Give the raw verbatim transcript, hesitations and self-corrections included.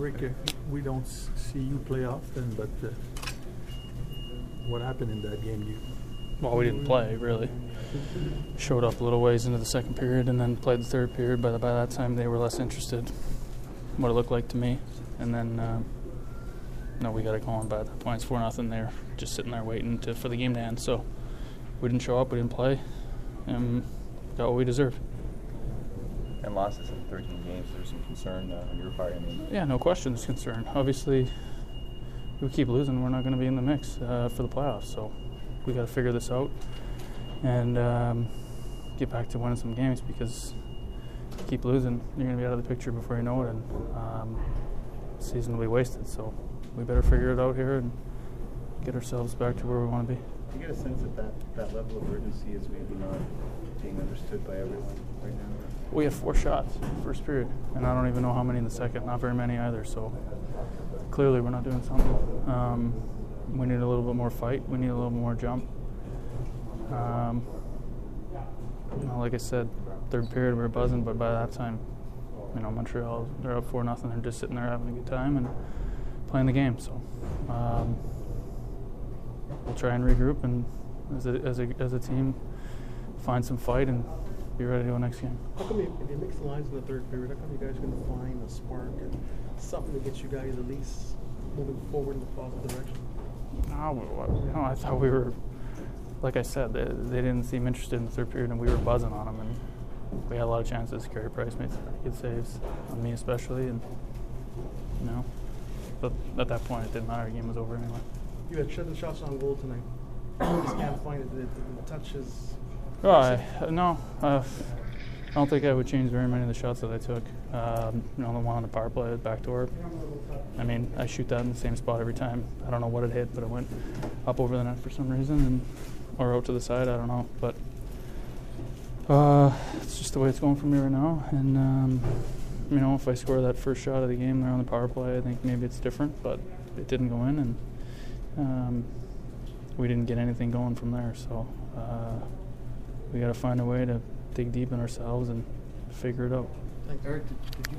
Rick, uh, we don't s- see you play often, but uh, what happened in that game? You Well, we didn't play, really. Showed up a little ways into the second period and then played the third period. By, the, by that time, they were less interested, what it looked like to me. And then, uh, no, we got it going by that point. It's four nothing. They're just sitting there waiting to, for the game to end. So we didn't show up, we didn't play, and got what we deserved. And losses in thirteen games, there's some concern uh, on your part. I mean, Yeah, no question there's concern. Obviously, if we keep losing, we're not going to be in the mix uh, for the playoffs. So we got to figure this out and um, get back to winning some games, because if you keep losing, you're going to be out of the picture before you know it, and um, the season will be wasted. So we better figure it out here and get ourselves back to where we want to be. Do you get a sense that that, that level of urgency is maybe not being understood by everyone right now? We had four shots first period, and I don't even know how many in the second. Not very many either. So clearly we're not doing something. Um, we need a little bit more fight. We need a little more jump. Um, you know, like I said, third period we were buzzing, but by that time, you know, Montreal, they're up four nothing. They're just sitting there having a good time and playing the game. So um, we'll try and regroup and as a, as a as a team find some fight and be ready to go next game. How come you, if you mix the lines in the third period, how come you guys are going to find a spark and something that gets you guys at least moving forward in the positive direction? No, you know, I thought we were, like I said, they, they didn't seem interested in the third period, and we were buzzing on them, and we had a lot of chances. Carey Price made some good saves on me especially, and you know, but at that point it didn't matter. The game was over anyway. You had seven shots on goal tonight. You just can't find it. The, the touches. Oh, I, no, uh, I don't think I would change very many of the shots that I took. Um, you know, the one on the power play, backdoor. I mean, I shoot that in the same spot every time. I don't know what it hit, but it went up over the net for some reason, and or out to the side. I don't know, but uh, it's just the way it's going for me right now. And um, you know, if I score that first shot of the game there on the power play, I think maybe it's different. But it didn't go in, and um, we didn't get anything going from there. So uh, we got to find a way to dig deep in ourselves and figure it out. Thanks, Eric. Did, did you